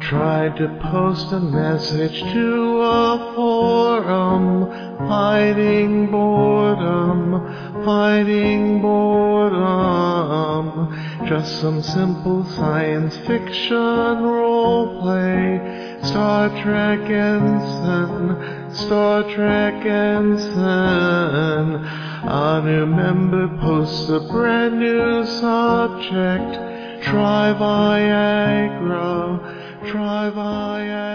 Tried to post a message to a forum, fighting boredom, fighting boredom. Just some simple science fiction role play. Star Trek Ensign, Star Trek Ensign. A new member posts a brand new subject. Try Viagra, try Viagra.